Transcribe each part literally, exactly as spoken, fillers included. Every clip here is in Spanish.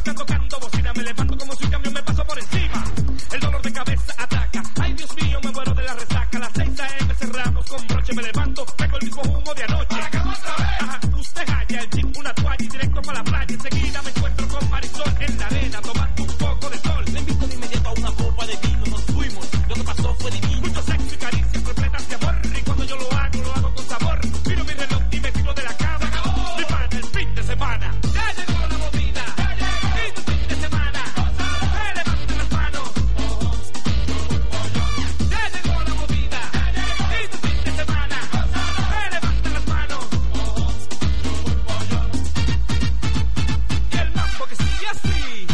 marca tocando bocina, me levanto como si un camión me pasó por encima. El dolor de cabeza ataca, ay Dios mío, me muero de la resaca. A las seis a eme cerramos con broche, me levanto, pego el mismo humo de anoche. ¿Para qué otra vez? Ajá, usted halla el jeep, una toalla y directo para la playa. Enseguida me encuentro con Marisol en la arena, tomando un poco de sol. Le invito de inmediato a una copa de vino, nos fuimos, lo que pasó fue divino. Mucho sexo y caricias repletas de amor, y cuando yo lo hago, lo hago con sabor. Miro mi reloj y me tiro de la cama. Mi pana, el fin de semana. Ya llegó la movida, y tu fin de semana. Me levanten las manos. Ya llegó la movida, y tu fin de semana. Me levanten las manos. Y el mambo que sigue así.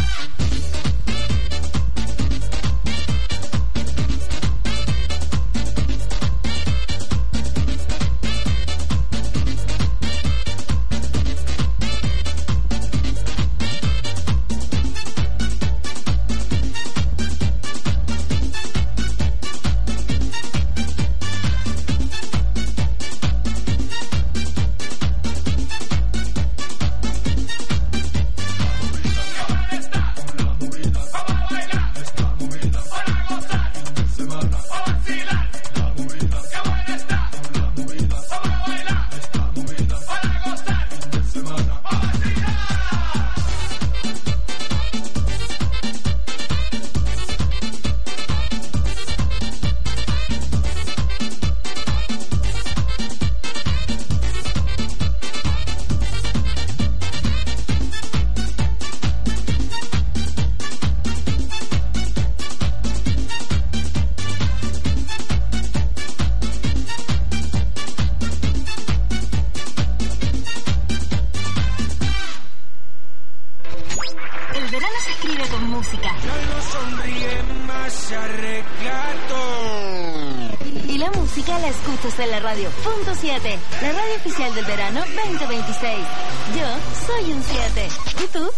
En la radio punto siete, la radio oficial del verano veinte veintiséis. Yo soy un siete. ¿Y tú?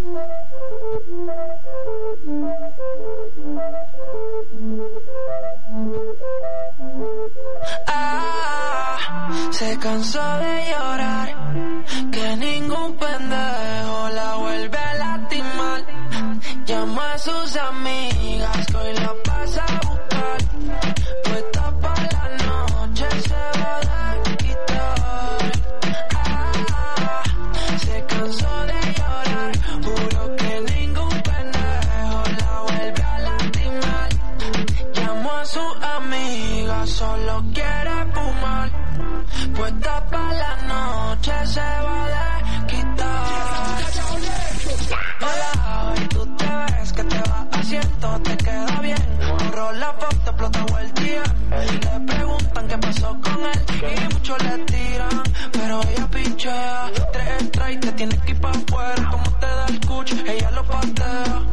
Ah, se cansó de llorar, que ningún pendejo la vuelve a lastimar. Llama a sus amigas que hoy la pasa a buscar. Puesta para la noche se va a quitar. Ah, se cansó de llorar, juro que ningún pendejo la vuelve a lastimar. Llamó a su amiga, solo quiere fumar. Puesta para la noche se va a quitar. Hola, hoy tú te ves que te va haciendo, te queda bien. Borró la foto, explotó el día. Le preguntan qué pasó con él y muchos le tiran, pero ella pichea. Tres strikes, te tienes que ir pa' afuera. Como te da el cuch, ella lo patea.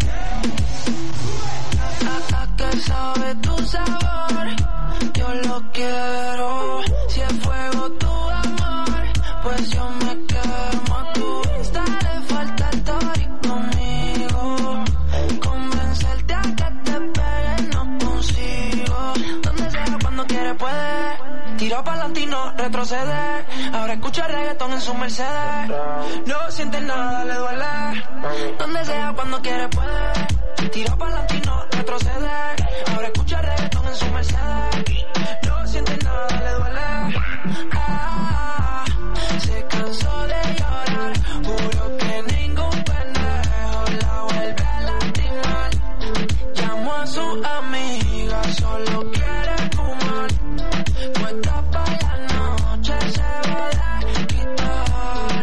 ¿A, a qué sabe tu sabor? Yo lo quiero. Si es fuego tu amor, pues yo me quemo. A tu Insta le falta el tori conmigo. Convencerte a que te pegue no consigo. Donde sea, cuando quiere puede. Tiro pa'lante y no retrocede. Ahora escucha reggaetón en su Mercedes. No siente nada, le duele. Donde sea, cuando quiere puede. Tiro pa'lante y no retrocede. Ahora escucha reggaetón en su Mercedes. No siente nada, le duele. Ah, se cansó de llorar, juro que ningún pendejo la vuelve a lastimar. Llamó a su amiga, solo quiere fumar. Puesta para la noche se va a quitar.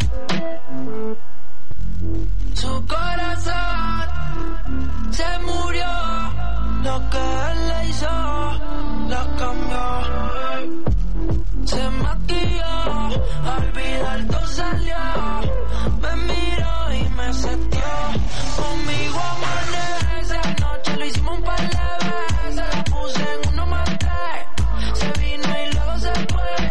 Su corazón se murió, lo que él le hizo lo cambió. Se maquilló, olvidar todo salió. Me miró y me setió. Conmigo amanece, anoche lo hicimos un par de veces. La puse en uno más tres, se vino y luego se fue.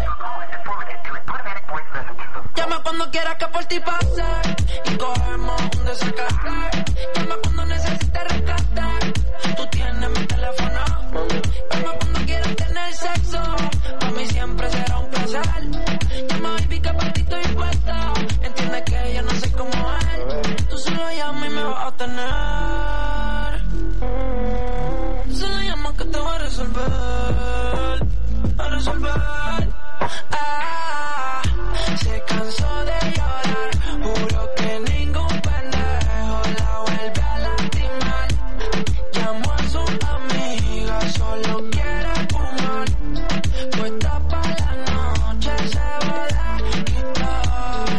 Llama cuando quieras que por ti pase y cogemos un desacato. Llama cuando necesites rescate, tú tienes mi teléfono. Llama cuando quieras tener sexo, para mí siempre será un placer. Llama baby que para ti estoy puesta, entiende que yo no soy como él. Tú solo llama y me vas a tener. Se le llama que te va a resolver, a resolver. Ah, se cansó de llorar, juro que ningún pendejo la vuelve a lastimar. Llamó a su amiga, solo quiere fumar. Puesta pa' la noche se va a quitar.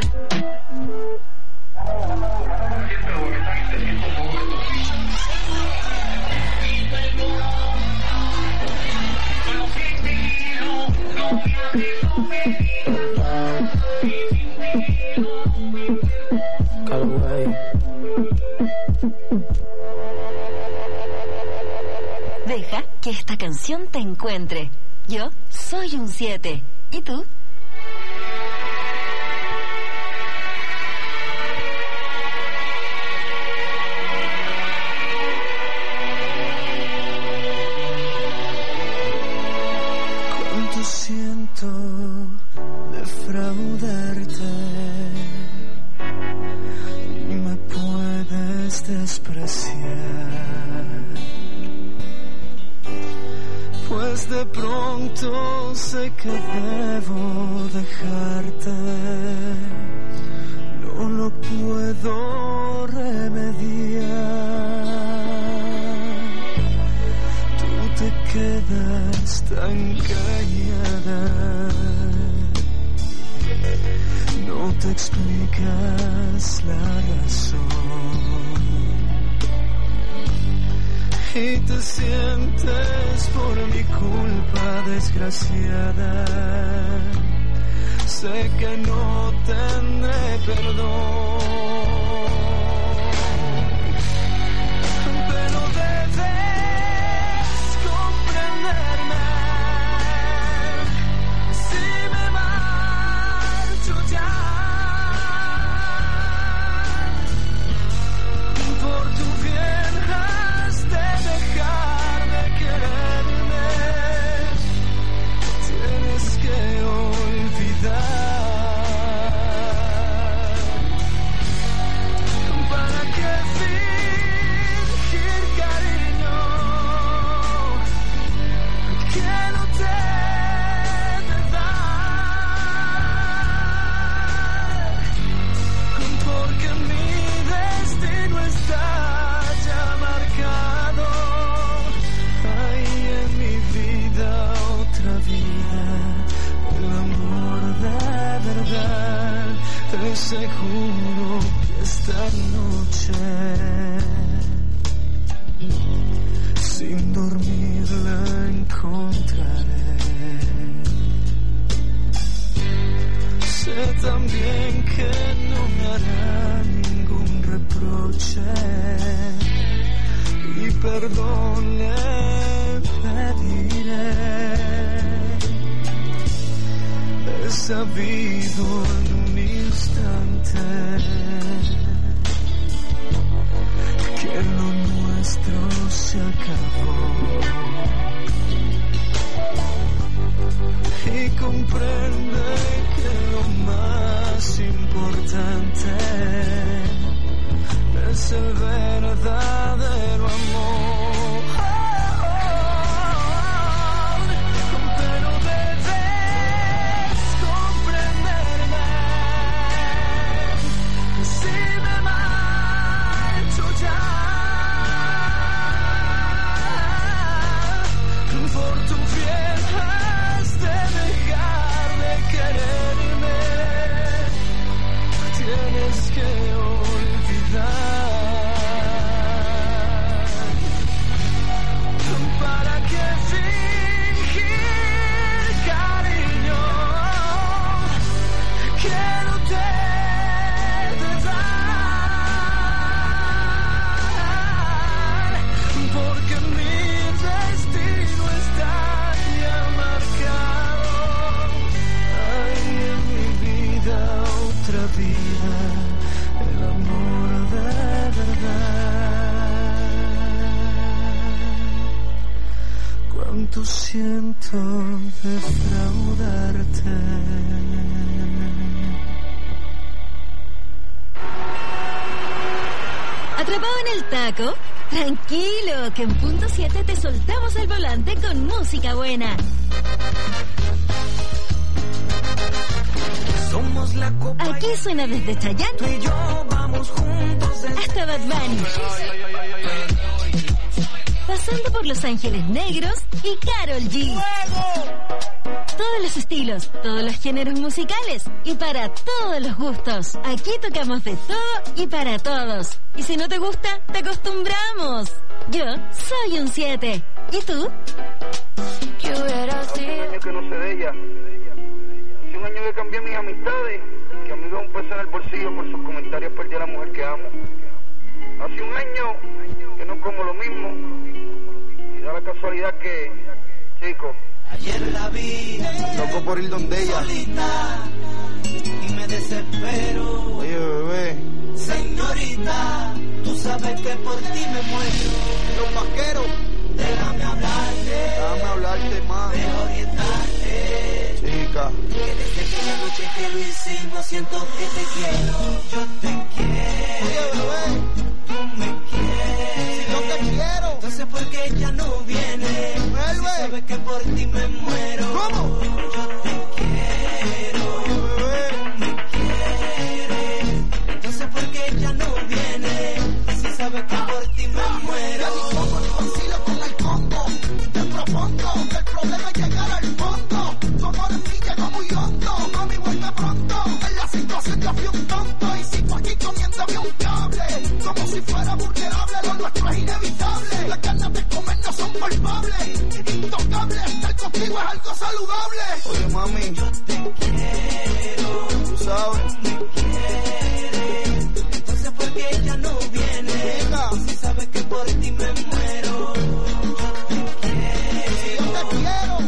Deja que esta canción te encuentre. Yo soy un siete. ¿Y tú? Cuánto siento defraudarte y me puedes despreciar. Pues de pronto sé que debo dejarte, no lo puedo remediar. Tú te quedas tan callada, no te explicas la razón. Y te sientes por mi culpa desgraciada. Sé que no tendré perdón, pero debes comprenderme. Si me marcho ya, por tu bien dejar de quererme, tienes que olvidar. ¿Para qué fingir cariño que no te de dar? Porque mi destino está ya marcado. Hay en mi vida otra vida, el amor de verdad. Te aseguro que esta noche sin dormir la encontraré. Sé también que no me hará ningún reproche y perdón le pediré. He sabido en un instante que lo nuestro se acabó, y comprende que lo más importante es el verdadero amor. Pero debes comprenderme. Si me marcho ya, por tu bien has de dejar de quererme. Tienes que olvidar. ¿Para qué fingir cariño que no te de dar? Porque mi destino está ya marcado. Hay en mi vida otra vida, el amor de verdad. Cuánto siento defraudarte. A ¿Atrapado en el taco? Tranquilo, que en punto siete te soltamos el volante con música buena. Somos la copa. Aquí suena desde Chayanne Tú y yo vamos juntos hasta Bad Bunny, pasando por Los Ángeles Negros y Karol G. Todos los estilos, todos los géneros musicales y para todos los gustos. Aquí tocamos de todo y para todos. Y si no te gusta, te acostumbramos. Yo soy un siete. ¿Y tú? ¿Qué hubiera Hace un sido? año que no sé de ella. Hace un año que cambié mis amistades. Que a mí me da un peso en el bolsillo por sus comentarios. Perdí a la mujer que amo. Hace un año que no como lo mismo. Y da la casualidad que, chicos, Ayer la vi, loco por ir donde ella. solita, y me desespero. Oye, bebé, Señorita, tú sabes que por ti me muero. los vaqueros, Déjame hablarte, déjame hablarte más. de orientarte. Chica, Que desde aquella noche que lo hicimos siento que te quiero. Yo te quiero. oye, bebé, Tú me quieres. yo te quiero. Entonces ¿por qué ella no viene? Vuelve. Si sabes que por ti me muero. ¿Cómo? Yo te quiero. Oye, bebé, Me quieres. Entonces ¿por qué ella no viene? Si sabes que por ti me muero. como ni vacilo con el combo. Te propongo que el problema es llegar al fondo. Tu amor en mí llegó muy hondo. Mami, vuelve pronto. En la situación yo fui un tonto. Y sigo aquí comiéndome un cable. Como si fuera vulnerable, lo nuestro es inevitable. Las ganas de comer no son culpables. Intocable, estar contigo es algo saludable. Oye, mami, yo te quiero. Tú sabes. Entonces ¿por qué ella no viene? Venga. Si sabes que por ti me muero. Si yo te quiero.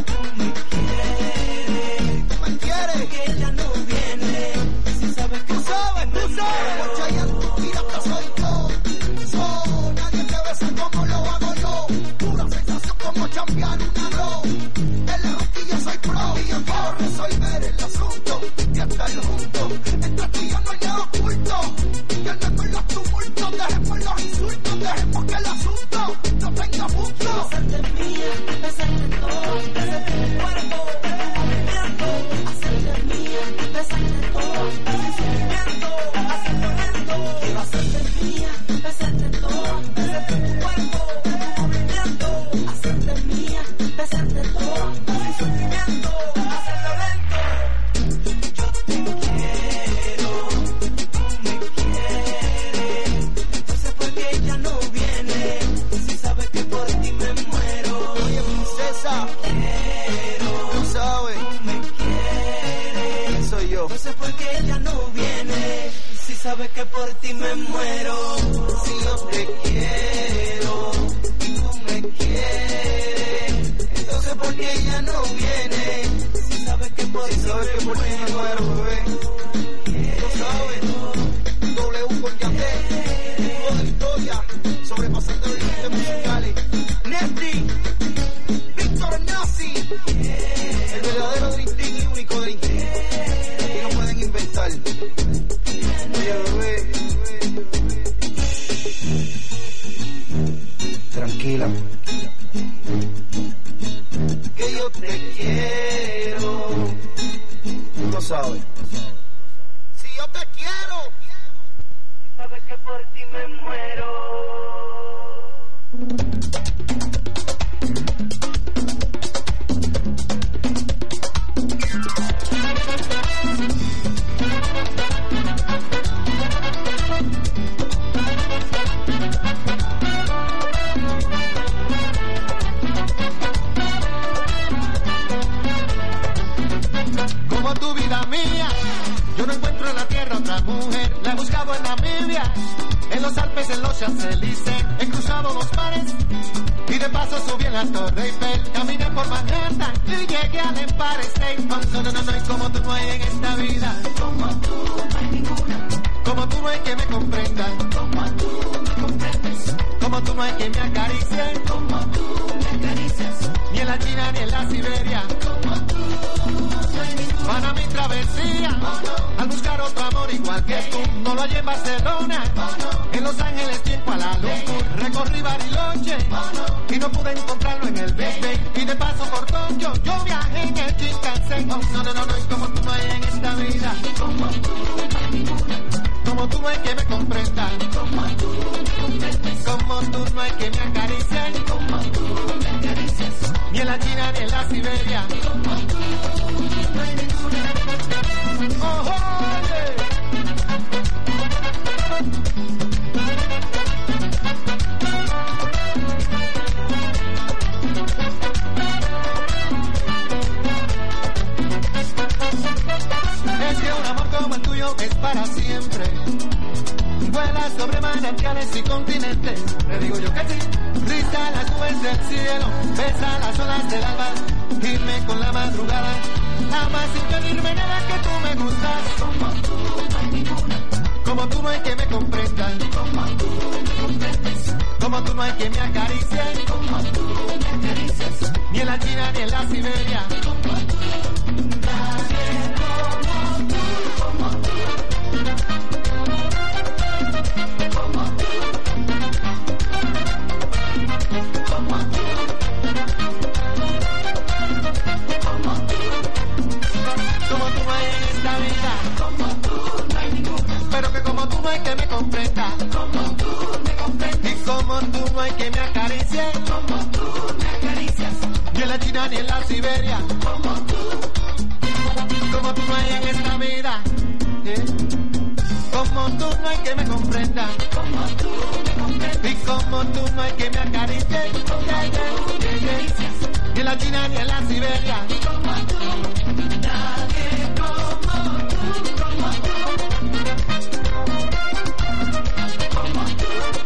Tú me quieres. ¿Por qué ella no viene? Si sabes que Tú sabes, tú sabes. Como Chayanne, tú pirata soy yo. So, nadie te besa como lo hago yo. Pura sensación como chambear una bro. En la rosquilla soy pro. Y yo quiero resolver el asunto. Y estar juntos. Entre tú y yo no hay nada oculto. Calmemos los tumultos. Dejemos los insultos. Dejemos que el asunto no tenga punto. hacerte mía, besarte todo, besarte tu cuerpo, hacerte mía, besarte todo, sin sufrimiento, hacerlo lento. Quiero hacerte mía, besarte todo, besarte tu cuerpo, tu movimiento, hacerte mía, besarte todo, sin sufrimiento, hacerlo lento. Yo te quiero, tú me quieres, entonces ¿por qué ella no viene? Si sabes que por ti me muero. Oye, princesa. Tú sabes. Me quieres. Soy yo. No sé por qué ella no viene. Si sabes que por ti me muero. Si yo te quiero. Y tú me quieres. Entonces, ¿por qué ella no viene? Si sabes que por Si ti sabes que me por ti me muero. muero, bebé. Tú sabes. W con Yandel. Toda la historia. Sobrepasando los límites musicales. Nesty. Víctor Nazi. El verdadero Dream Team y único Dream Team. Aquí no pueden inventar. Oye, bebé. Tranquila. Que yo te quiero. Tú lo sabes. Si yo te quiero. Sabes que por ti me muero. Como tu vida mía, yo no encuentro en la tierra otra mujer. La he buscado en Namibia, en los Alpes, en los Champs-Élysées. He cruzado los mares y de paso subí en la Torre Eiffel. Caminé por Manhattan y llegué al Empire State. No, no, no, no, y como tú no hay en esta vida. Como tú no hay ninguna. Como tú no hay que me comprenda. Como tú me comprendes. Como tú no hay que me acaricie. Como tú me acaricias. Ni en la China ni en la Siberia. Como tú no hay ninguna. van a mi travesía, al buscar otro amor igual que tú. No lo hallé en Barcelona, en Los Ángeles y en Kuala Lumpur. Recorrí Bariloche y no pude encontrarlo en el Big Bang. Y de paso por Tokio yo viajé en el Shinkansen. No, no, no, no, y como tú no hay en esta vida, como tú no hay ninguna, como tú no hay que me comprenda, como tú me comprendes, como tú no hay que me acaricie, como tú me acaricias, ni en la China ni en la Siberia, como tú no hay ninguna. Oh, oh, yeah. Es que un amor como el tuyo es para siempre. Vuela sobre manantiales y continentes. Le digo yo que sí. Risa las nubes del cielo, besa las olas del alba, dime con la madrugada. Ama sin pedirme nada, que tú me gustas. Como tú no hay ninguna, como tú no hay que me comprendan, como tú me comprendes, como tú no hay que me acaricie, como tú me acaricias, ni en la China ni en la Siberia, como tú. Nadie como tú, como tú, como tú, como tú, como tú, como tú no hay en esta vida, como tú no hay ninguna, pero que como tú no hay que me comprenda, como tú me comprendes, y como tú no hay que me acaricie, como tú me acaricias, ni en la China ni en la Siberia, como tú, como tú no hay en esta vida, ¿eh? Como tú no hay que me comprenda, como tú me comprendes, y como tú no hay que me acaricie, como yeah, yeah, tú me acaricias, ni en la China ni en la Siberia, como tú, nadie como tú, como tú, como tú,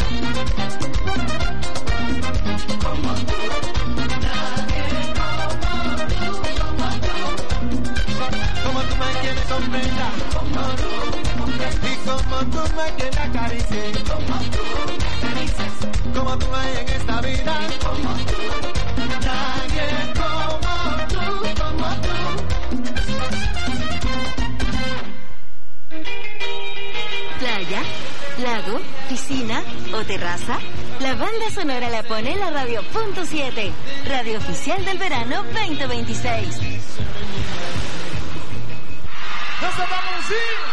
como tú, nadie como tú, como tú, como tú no hay que me comprenda, como tú me comprendes, y como tú no hay que me acaricie, como tú me acaricias, como tú no hay en esta vida, como tú, nadie como tú, como tú. Playa, lago, piscina o terraza. La banda sonora la pone la Radio Punto siete, radio oficial del verano veinte veintiséis. ¡Nos vamos a ir!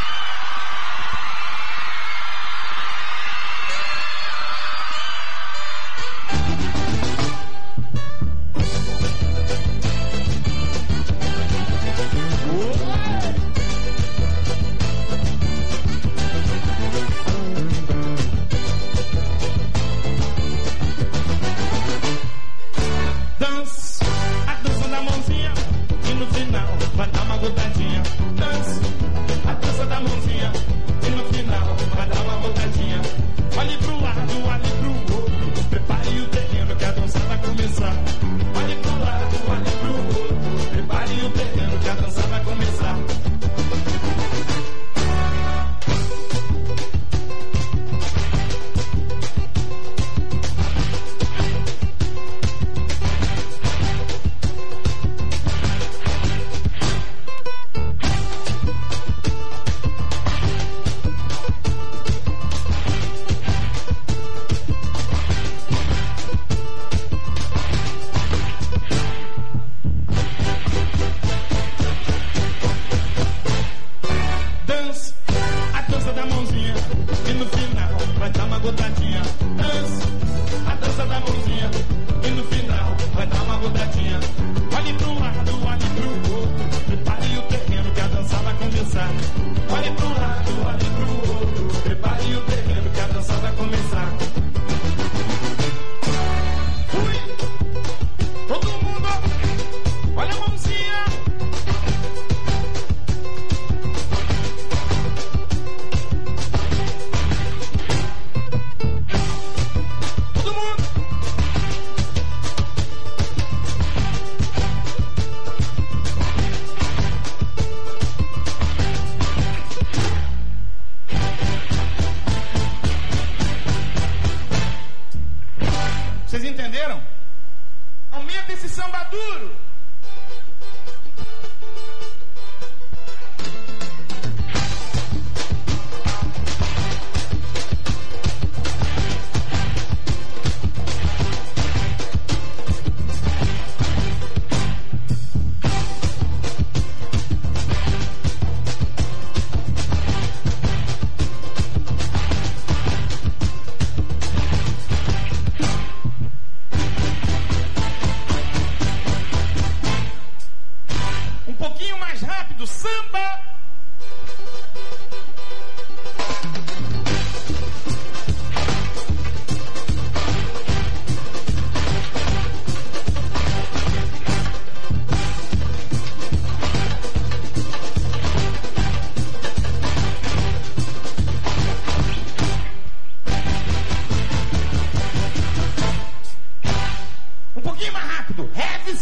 Dança, a dança da mãozinha, e no final vai dar uma gotadinha. Dança, a dança da mãozinha, e no final vai dar uma gotadinha. Olhe pro lado, olhe pro outro, prepare o terreno que a dança vai começar. Olhe pro lado, olhe pro outro, prepare o terreno que a dança vai começar. Dança, a dança da mãozinha, e no final vai dar uma gotadinha. Dança, a dança da mãozinha, e no final vai dar uma gotadinha. Olhe pro lado, olhe pro outro, prepare o terreno que a dança vai começar. Olhe pro lado, olhe pro outro, prepare o terreno que a dança vai começar. Fui! Todo mundo, olha a mãozinha. Todo mundo. Vocês entenderam? Aumenta esse samba duro.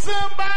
Zumba.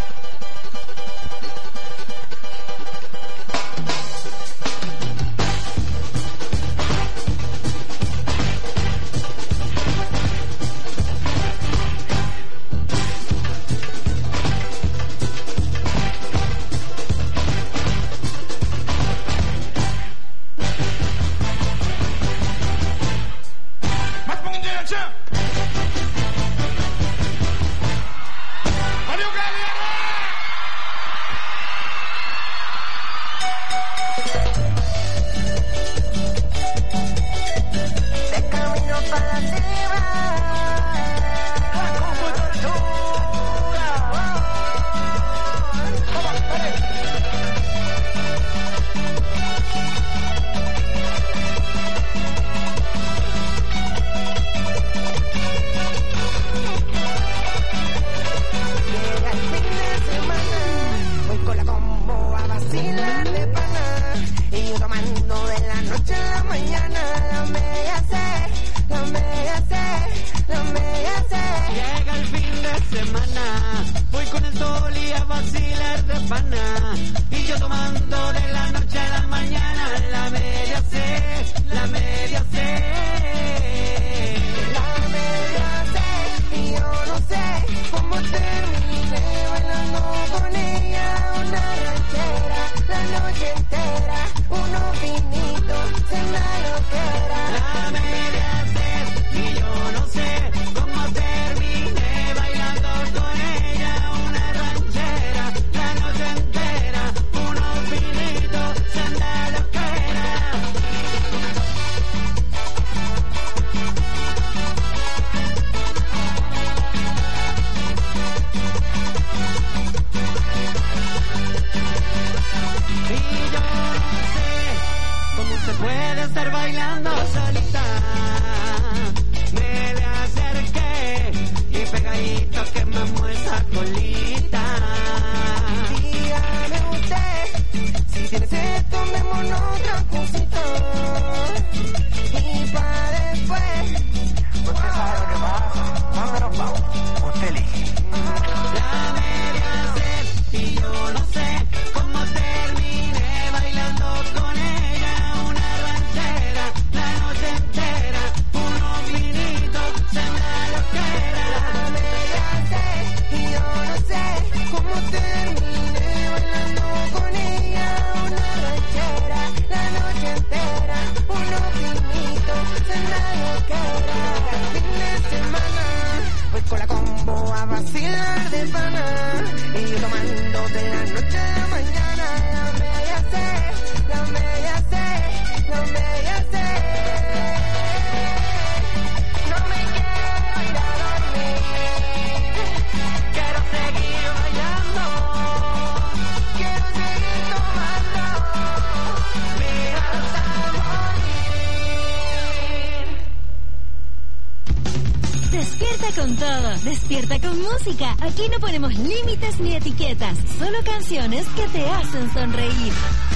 Despierta con música. Aquí no ponemos límites ni etiquetas, solo canciones que te hacen sonreír.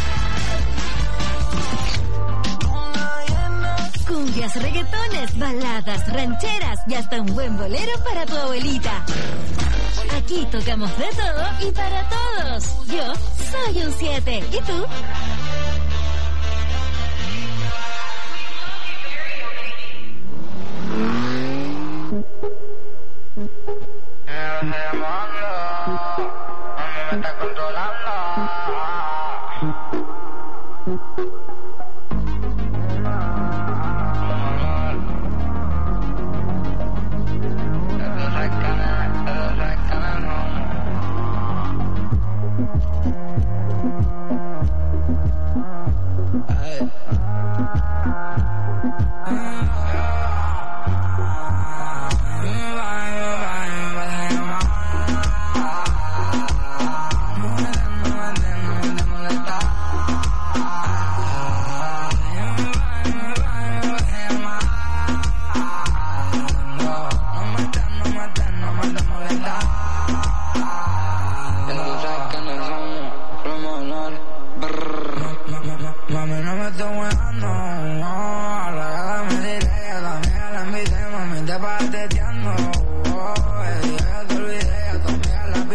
Cumbias, reggaetones, baladas, rancheras y hasta un buen bolero para tu abuelita. Aquí tocamos de todo y para todos. Yo soy un siete. ¿Y tú? te pateando, oh, ella te olvidé, ya tu amiga la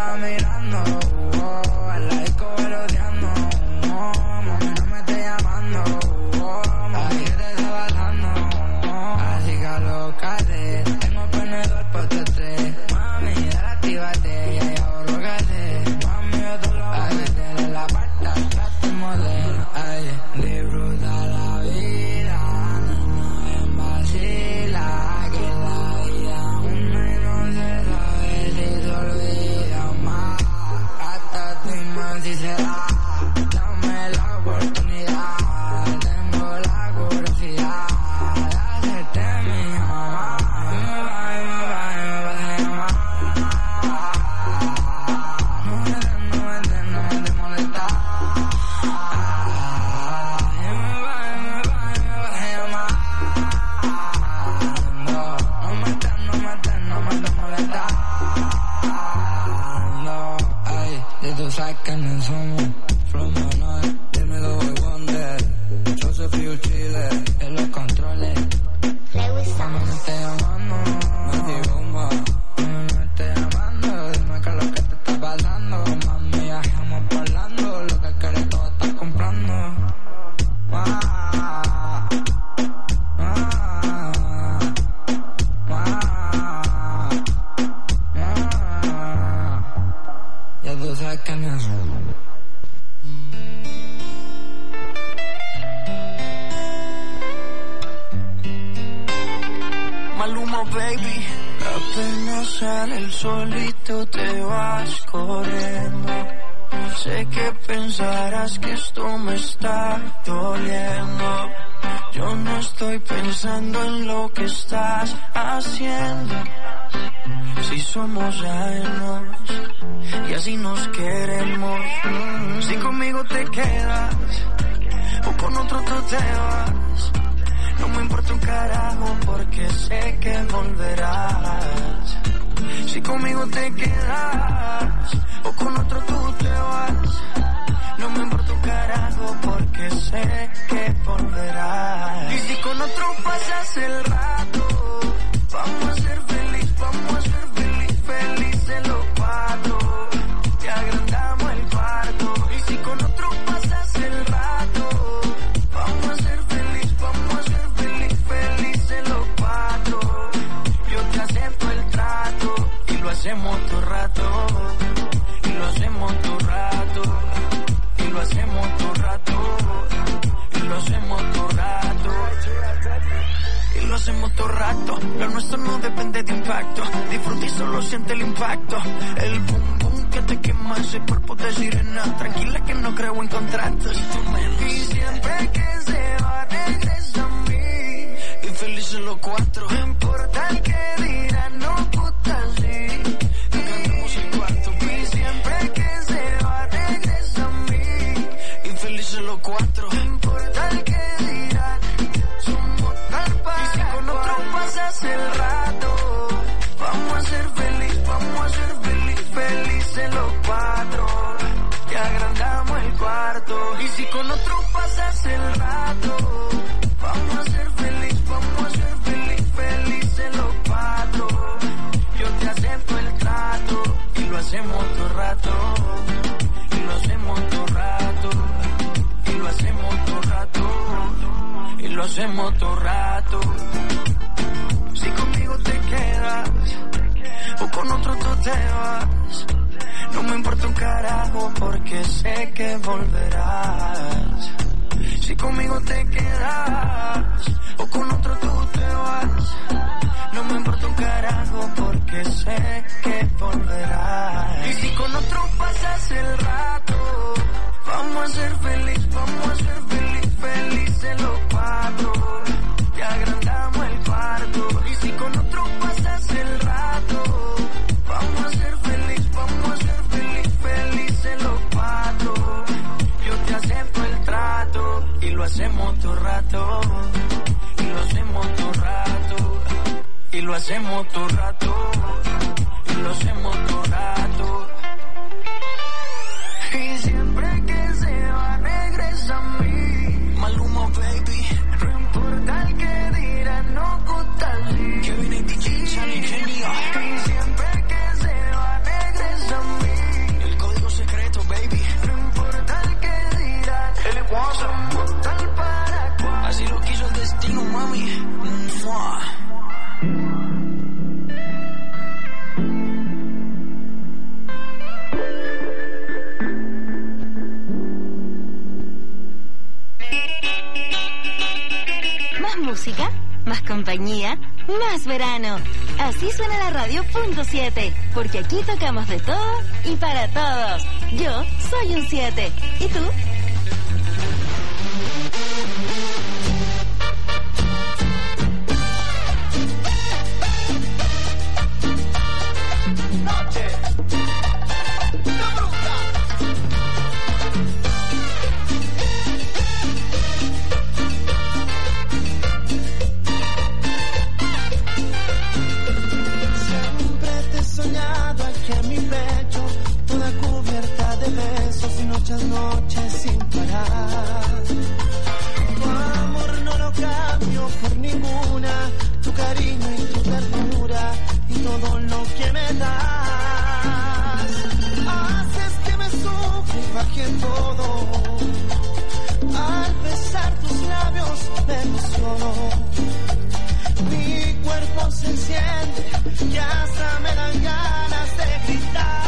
estaba mirando, oh, en la disco veloteando, oh, mami no me esté llamando, oh, mami que te está bajando, oh, así que alócate, tengo ponedor por tu tres, mami dale actívate, ya ya borrócate, mami yo te lo voy a meter en la parta, trato modelo, ay, disfruta la vida, no me vacila, que la vida una y no se sabe si se olvida más, hasta tu más si se da, dame la oportunidad, tengo la curiosidad de hacerte mi mamá, y me va, y me va, y me va a llamar, no me des, no me des, no me des molestar, y me va, y me va, y me va a llamar, no, no me des, no me des, no me des molestar, no, ay, si tú sabes que no somos from the night, dímelo de Wonder, Joseph y Chile, en los controles, mami me esté llamando, me bomba, mami me esté llamando, dime qué es lo que te está pasando, mami ya estamos hablando, lo que quieres todo estás comprando, ah, ah, ah, ah, ya tú sabes que no es. Maluma, baby. Apenas sale el solito te vas corriendo. Sé que pensarás que esto me está doliendo. Yo no estoy pensando en lo que estás haciendo. Si somos ajenos y así nos queremos. Si conmigo te quedas o con otro tú te vas, no me importa un carajo porque sé que volverás. Si conmigo te quedas o con otro tú te vas, no me importa un carajo porque sé que volverás. Y si con otro pasas el rato, vamos a ser feliz, vamos a ser feliz, felices los cuatro. Te agrandamos el cuarto. Y si con otro pasas el rato, vamos a ser feliz, vamos a ser feliz, felices los cuatro. Yo te acepto el trato y lo hacemos todo rato. Y lo hacemos todo rato. Y lo hacemos todo rato. Y lo hacemos todo rato. Y lo hacemos todo rato. Lo nuestro no depende de impacto. Disfruta y solo siente el impacto. El boom boom que te quema ese cuerpo de sirena. Tranquila que no creo en contratos. Y siempre que se va regresa a mí. Y felices los cuatro. No importa el que dirán, no puta sí. Ganamos el cuarto. Y siempre que se va regresa a mí. Y felices los cuatro. No importa el que dirán, somos tal para. Y si con otro pasas el rato, vamos a ser feliz, vamos a ser feliz, felices los cuatro. Te agrandamos el cuarto. Y si con otro pasas el rato, vamos a ser feliz, vamos a ser feliz, felices los cuatro. Yo te acepto el trato y lo hacemos todo rato. Y lo hacemos todo rato. Y lo hacemos todo rato. Y lo hacemos todo rato. Si conmigo te quedas o con otro tú te vas, no me importa un carajo porque sé que volverás. Si conmigo te quedas o con otro tú te vas, no me importa un carajo porque sé que volverás. Y si con otro pasas el rato, vamos a ser feliz, vamos a ser feliz, felices los cuatro. Te agrandamos el cuarto. Y si con otro pasas el rato, vamos a ser feliz, vamos a ser feliz, felices los cuatro. Yo te acepto el trato y lo hacemos todo rato. Y lo hacemos todo rato. Y lo hacemos todo rato. Y lo hacemos todo rato. Y siempre que se va regresa a mí. Maluma, baby. No importa el que dirá, no gusta así. Que viene D J Chani, genio. Y siempre que se va regresa a mí. compañía, más verano. Así suena la radio punto siete, porque aquí tocamos de todo y para todos. Yo soy un siete. ¿Y tú? Muchas noches sin parar. Tu amor no lo cambio por ninguna. Tu cariño y tu ternura y todo lo que me das. Haces que me sufra y baje todo. Al besar tus labios me emociono. Mi cuerpo se enciende y hasta me dan ganas de gritar.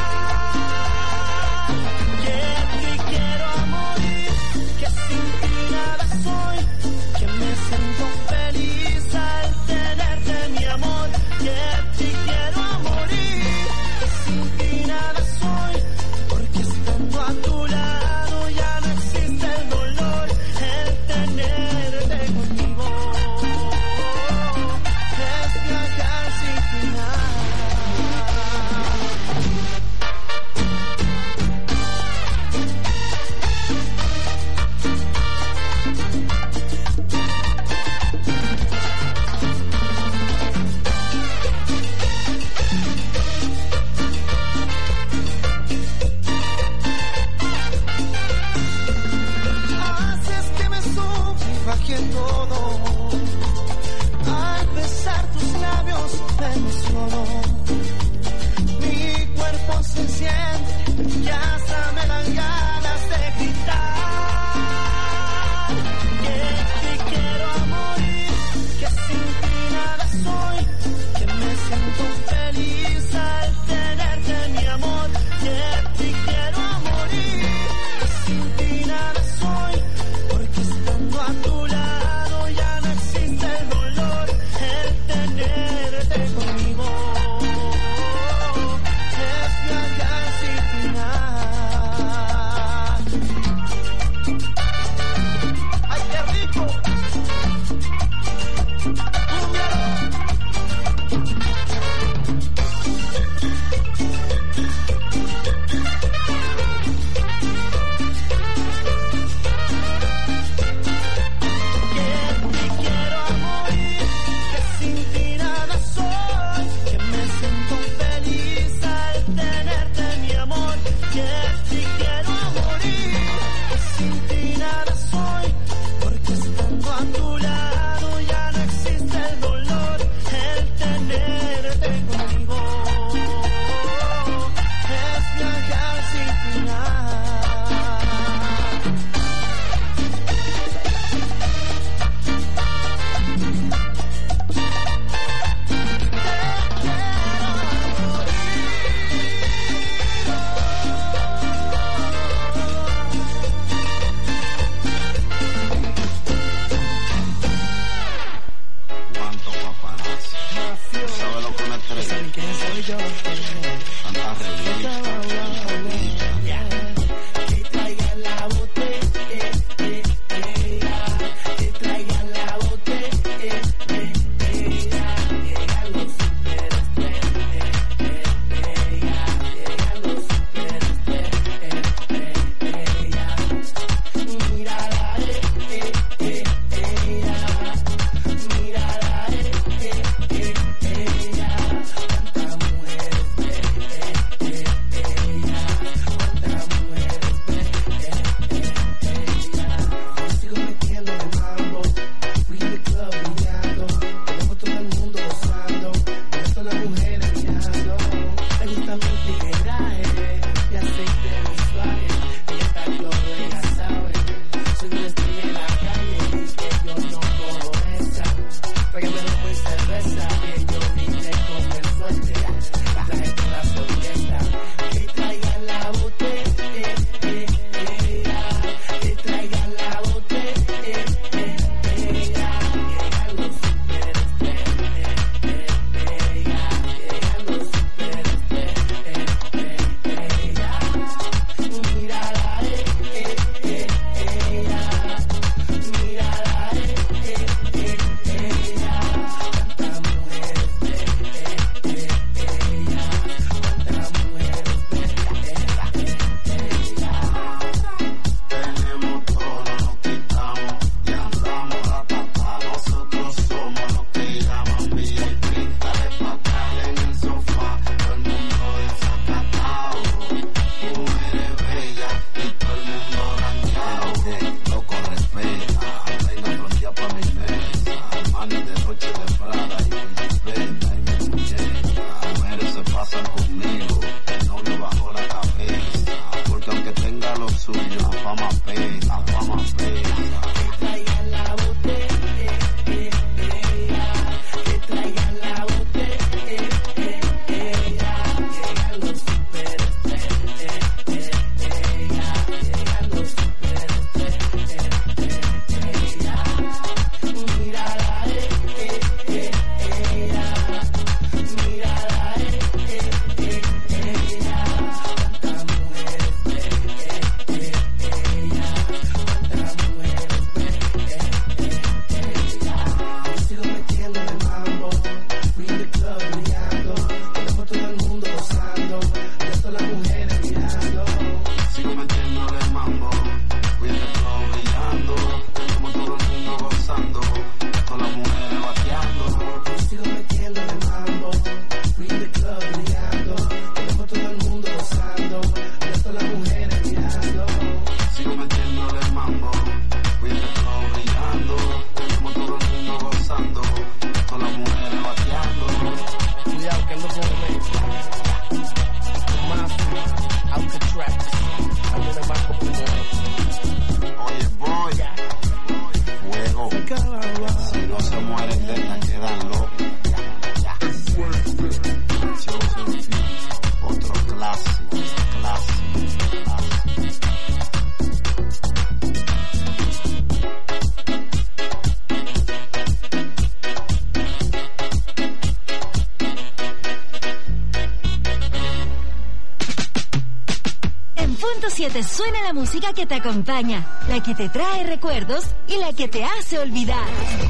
siete suena la música que te acompaña, la que te trae recuerdos y la que te hace olvidar.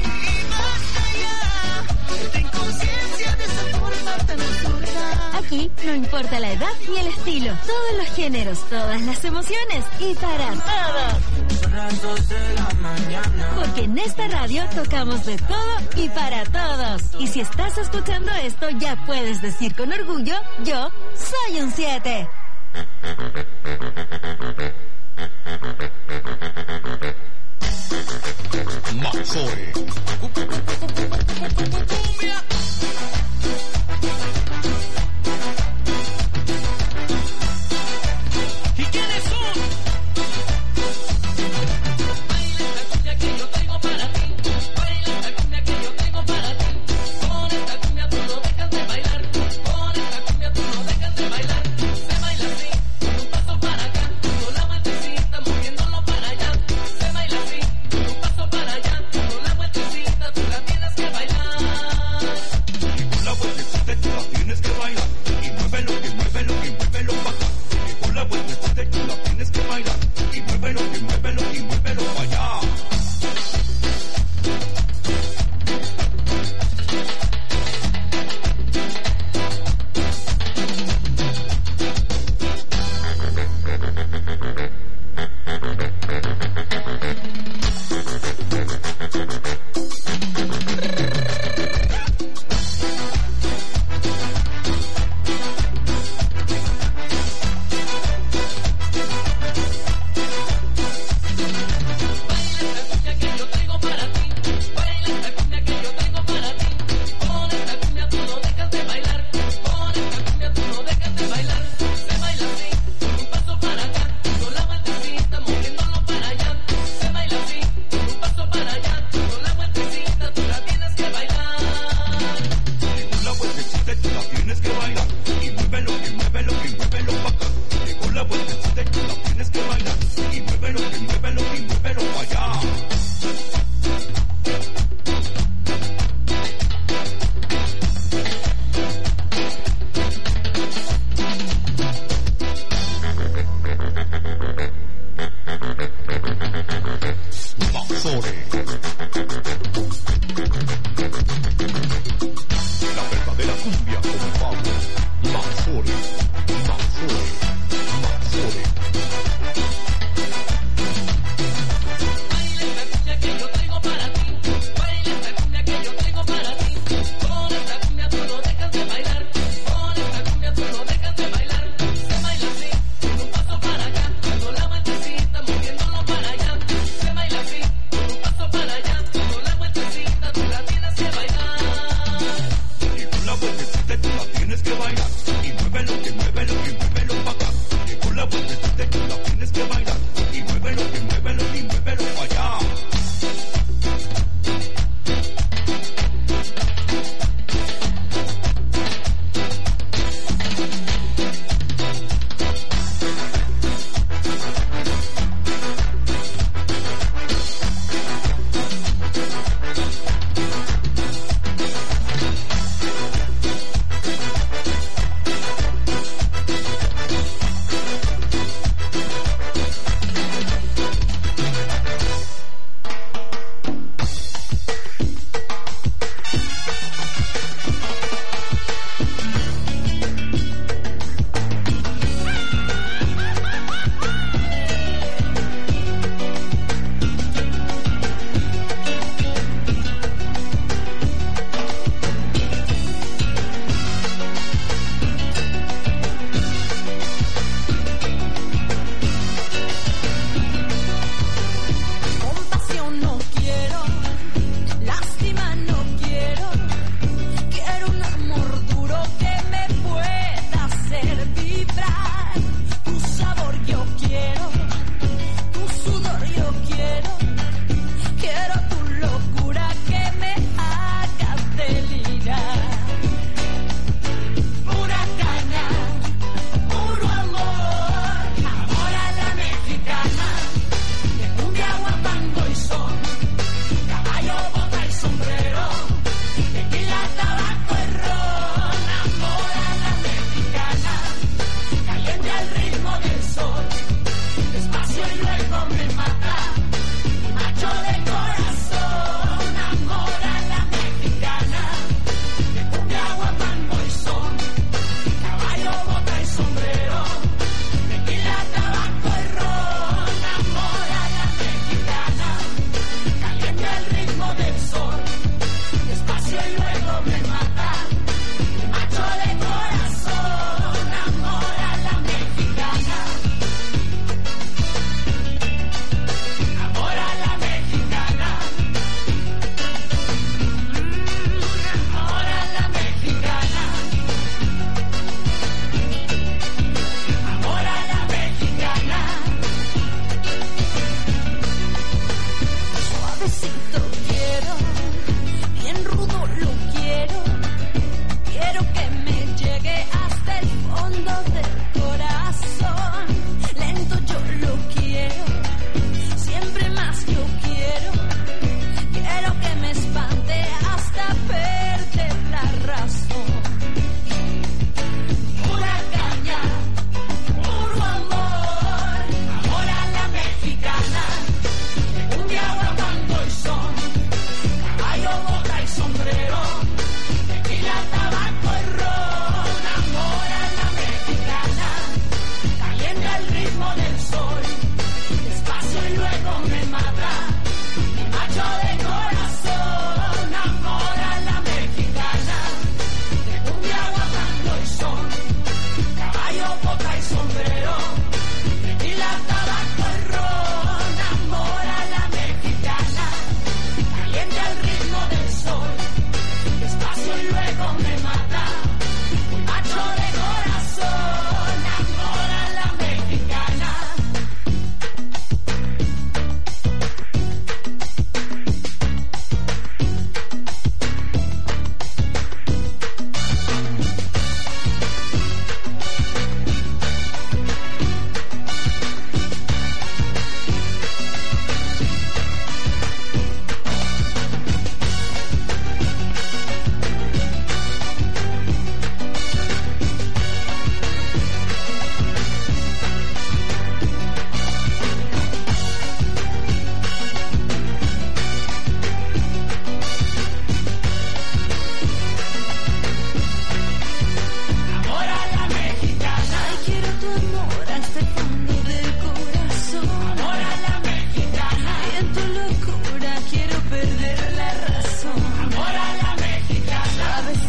Aquí no importa la edad ni el estilo, todos los géneros, todas las emociones y para todos. Son las dos de la mañana. Porque en esta radio tocamos de todo y para todos. Y si estás escuchando esto, ya puedes decir con orgullo, yo soy un siete. Maxore. ¿Y quiénes son? Baila esta cumbia que yo traigo para ti. Baila esta cumbia que yo traigo para ti. Con esta cumbia tú no dejas de bailar. Con esta cumbia tú no dejas de bailar. Se baila así, con un paso para acá, con la vueltecita moviéndolo para allá. Se baila así, con un paso para allá, con la vueltecita tú la tienes que bailar. Y con la vueltecita tú la tienes que bailar. Y muévelo, y muévelo, y muévelo para acá. Y con la vueltecita tú la tienes que bailar. Y muévelo, y muévelo, y muévelo para allá.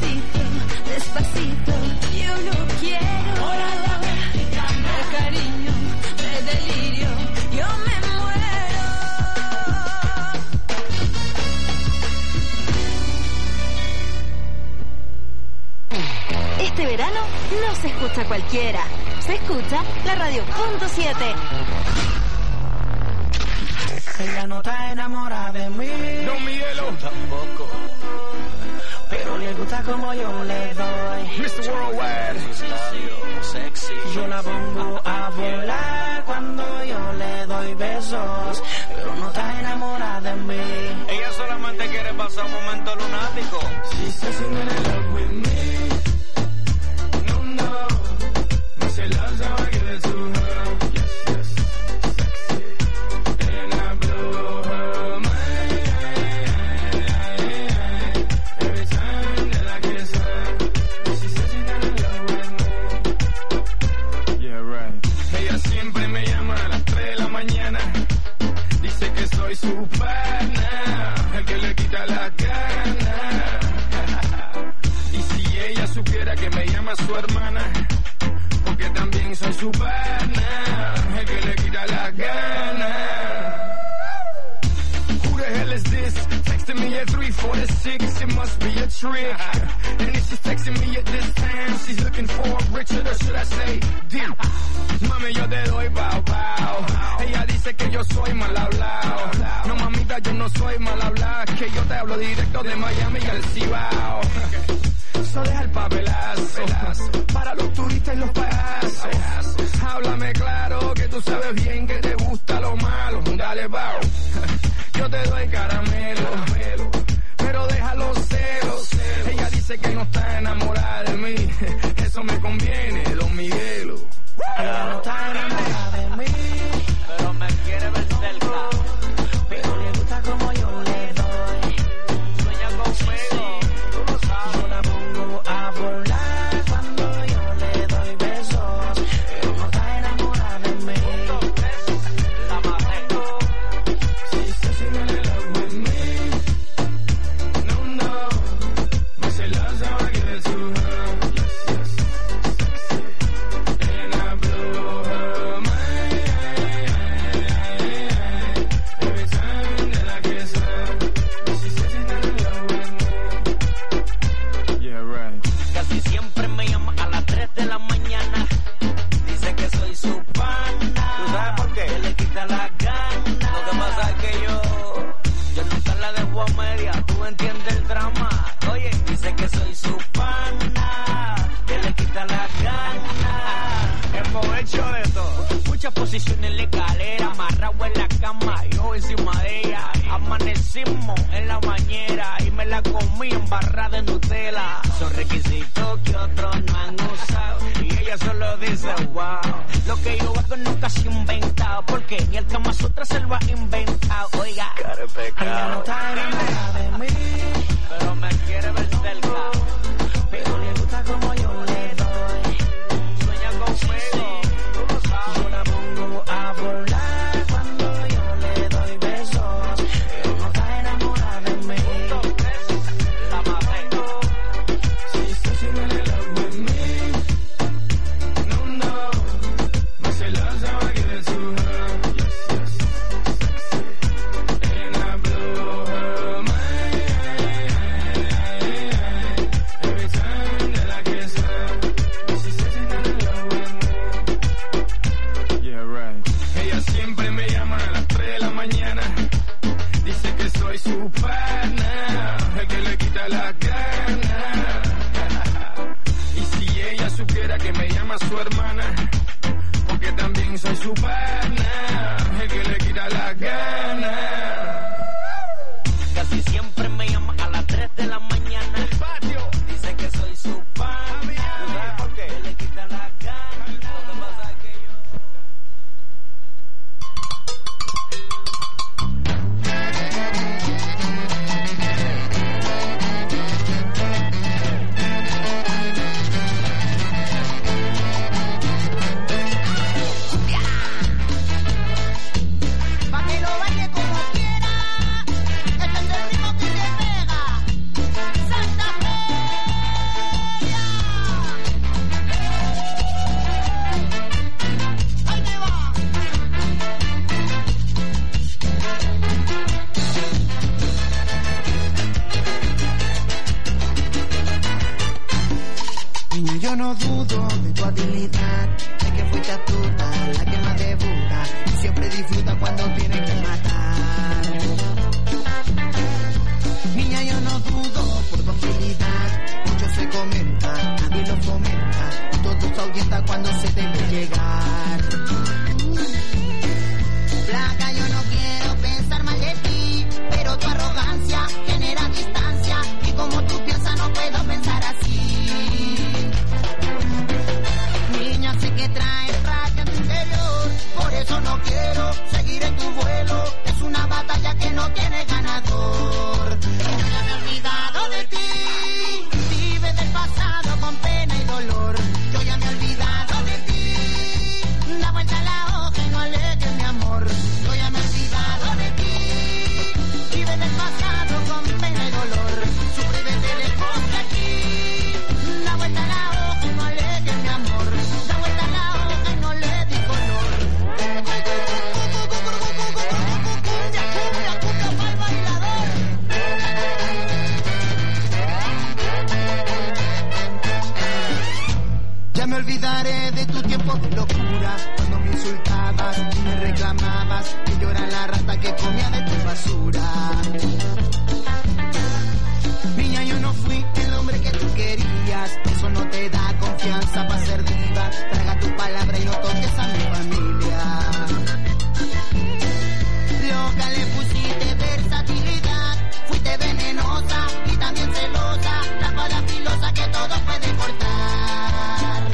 despacito, despacito, yo lo quiero. De cariño, de delirio, yo me muero. Este verano no se escucha cualquiera, se escucha la Radio Punto siete. Ella no está enamorada de mí. No, Miguelo. Tampoco. Pero le gusta como yo le doy. mister Worldwide. Sexy. Yo la pongo a volar cuando yo le doy besos. Pero no está enamorada de mí. Ella solamente quiere pasar un momento lunático. She says she wanna love with me. No, no. Me say love's how I give it to her. Su pana, el que le quita la gana. Y si ella supiera que me llama su hermana, porque también soy su pana, el que le quita la gana. Who the hell is this? Texting me at three forty-six, it must be a trick. And if she's texting me at this time, she's looking for Richard, or should I say Dick? Mami, yo te doy bow bow. Ella dice que yo soy mal hablado. No, mamita, yo no soy mal hablado. Que yo te hablo directo de Miami y al Cibao. Eso deja el papelazo para los turistas y los payasos. Háblame claro, que tú sabes bien que te gusta lo malo. Dale, bow. Yo te doy caramelo, pero deja los celos. Ella dice que no está enamorada de mí. Eso me conviene, Don Miguelo. Ella no está enamorada de mí, pero me quiere ver cerca. pero le gusta como yo le doy. Sueña conmigo, tú lo sabes. Yo la pongo a volar cuando yo le doy besos. Pero no está enamorada de mí. La maté. She says she wanna love with me. No, no. Me say love's how I give it to her. Posición en la escalera, amarrado en la cama, yo encima de ella. Amanecimos en la bañera y me la comí embarrada en Nutella. Son requisitos que otros no han usado y ella solo dice wow. Lo que yo hago nunca se ha inventado, porque ni el Kama Sutra se lo ha inventado. Oiga, Cara de ella no está enamorada de mí, pero me quiere ver cerca. pero le gusta como yo le doy. Sueña conmigo, tú lo sabes. Yo la pongo a volar cuando yo le doy besos. Pero no está enamorada de mí. La maté. She says she wanna love with me. No, no. Me say love's how I give it to her. Yes, yes. And I blow her mind every time that I kiss her. She says she wanna love with me. Yeah, right. Ella siempre me llama a las tres de la mañana. Dice que soy su pana, el que le quita la gana. Y si ella supiera que me llama su hermana, porque también soy su pana, el que le quita la gana. Casi siempre me llama a las tres de la mañana. El patio. Dice que soy su pana. ¿Tú sabes por qué? Le quita la gana. Lo que pasa es que yo... no dudo de tu habilidad, de que fuiste astuta, la que más debuta, y siempre disfruta cuando tienes que matar. Niña, yo no dudo por tu habilidad, mucho se comenta, nadie lo fomenta, todo se ahuyenta cuando se te ve llegar. Flaca, yo no quiero pensar mal de ti, pero tu arrogancia genera distancia, y como tú piensas no puedo pensar así. Niña, sé que traes rabia en tu interior, por eso no quiero seguir en tu vuelo, es una batalla que no tiene ganador. Y yo ya me he olvidado de ti, vive del pasado con pena y dolor. Yo ya me he olvidado de ti, da vuelta a la hoja y no alejes mi amor. Yo ya me he olvidado de ti, vive del pasado con pena y dolor. Sufre desde lejos de aquí, da vuelta a la hoja y no alejes mi amor. Da vuelta a la hoja y no le di color. Cumbia, cumbia, cumbia pa'l bailador. Ya me olvidaré de tu tiempo de locura, cuando me insultabas y me reclamabas que yo era la rata que comía de tu basura. Niña, yo no fui el hombre que tú querías, eso no te da confianza para ser diva. Traga tu palabra y no toques a mi familia. Loca, le pusiste versatilidad, fuiste venenosa y también celosa, la espada filosa que todo puede cortar.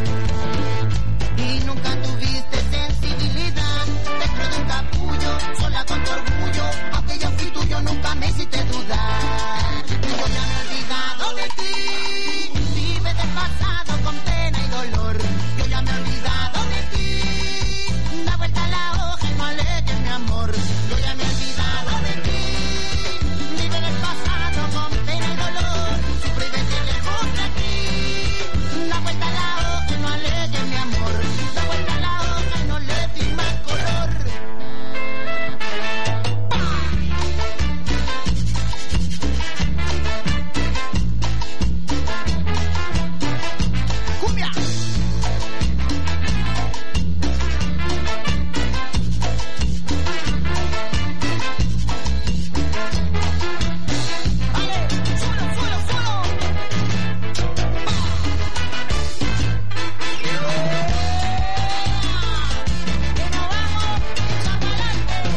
Y nunca tuviste sensibilidad, dentro de un capullo, sola con tu orgullo, aunque yo fui tuyo nunca me hiciste dudar. Yo ya me he olvidado de ti, vive del pasado con pena y dolor. Yo ya me he olvidado de ti, da vuelta a la hoja y no alejes mi amor. Yo ya me he olvidado de ti, vive del pasado con pena y dolor. Sufre desde lejos de aquí, da vuelta a la hoja y no alejes mi amor. Da vuelta a la hoja y no le di más color. Cumbia. Vale, suelo, suelo, suelo. Que nos vamos, echamos adelante.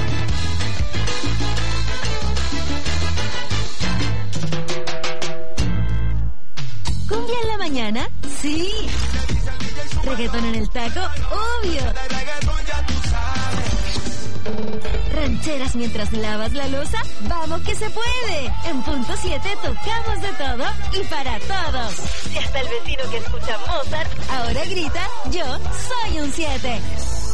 ¿Cumbia en la mañana? Sí. ¿Reggaetón en el taco? Obvio. ¿Rancheras mientras lavas la loza? ¡Vamos que se puede! En punto siete tocamos de todo y para todos. Y hasta el vecino que escucha Mozart ahora grita, yo soy un siete.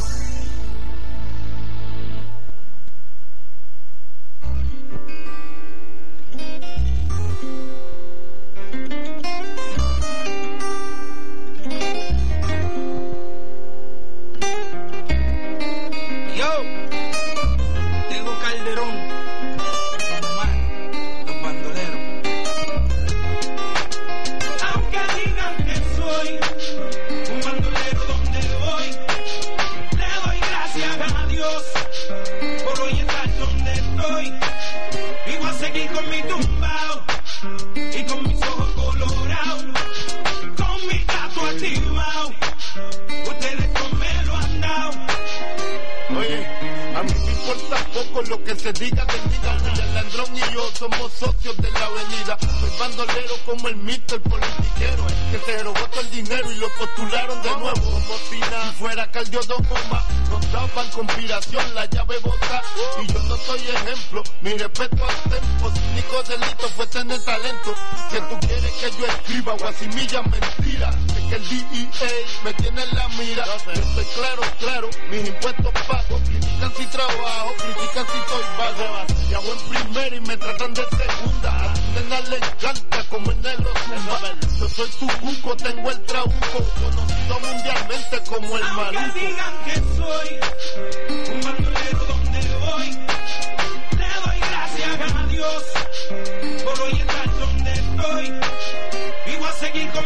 Yo, tengo Calderón, Omar, los bandoleros. Aunque digan que soy un bandolero donde voy, le doy gracias a Dios por hoy estar donde estoy. Y voy a seguir con mi tumbao y con mis ojos colorados, con mi gato activado. Ustedes no me lo han dado. Oye, a mí me importa poco lo que se diga de mí. El Landrón y yo somos socios de la avenida. Soy bandolero como el mister politiquero, que se robó todo el dinero y lo postularon de nuevo. Como si nada fuera cardiodoma, nos daban conspiración, la llave bota. Y yo no soy ejemplo, mi respeto al tempo. Su único delito fue tener talento. Que tú quieres que yo escriba guasimilla mentira. Es que el D E A me tiene en la mira. Yo estoy claro, claro, mis impuestos pago. Critican si trabajo, critican si soy vago. Y hago en primera y me tratan de segunda. A tu nena le encanta como en el Osuna. Yo soy tu cuco, tengo el trabuco. Conocido mundialmente como el maluco. Aunque digan que soy un bandolero donde voy, le doy gracias a Dios por hoy estar donde estoy. Y voy a seguir con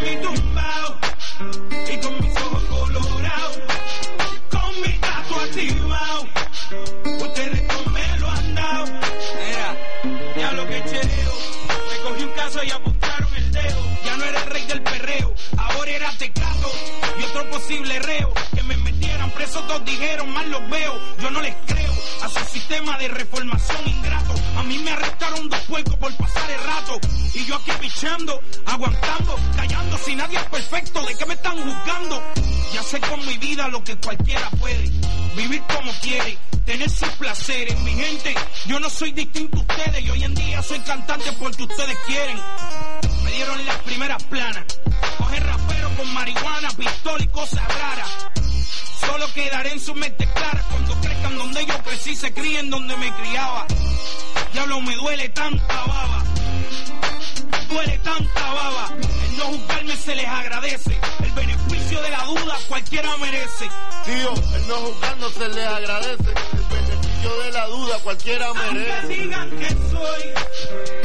aquí tumbado y con mis ojos colorados, con mi gato activado. Ustedes con me lo han dado. Mira, ya lo que chereo. Me cogí un caso y apuntaron el dedo. Ya no era el rey del perreo, ahora era Tecato y otro posible reo. Que me metieran preso, todos dijeron, mal los veo. Yo no les creo a su sistema de reformación ingrato. A mí me arrestaron dos puercos por pasar el rato. Y yo aquí pichando, aguantando, callando. Si nadie es perfecto, ¿de qué me están juzgando? Ya sé con mi vida lo que cualquiera puede. Vivir como quiere, tener sus placeres. Mi gente, yo no soy distinto a ustedes. Y hoy en día soy cantante porque ustedes quieren. Me dieron las primeras planas. Coger rapero con marihuana, pistola y cosas raras. Solo quedaré en su mente clara cuando crezcan donde yo crecí, se críen donde me criaba. Diablo, me duele tanta baba. Duele tanta baba. El no juzgarme se les agradece. El beneficio de la duda cualquiera merece. Tío, el no juzgarnos se les agradece. El beneficio de la duda cualquiera merece. Aunque digan que soy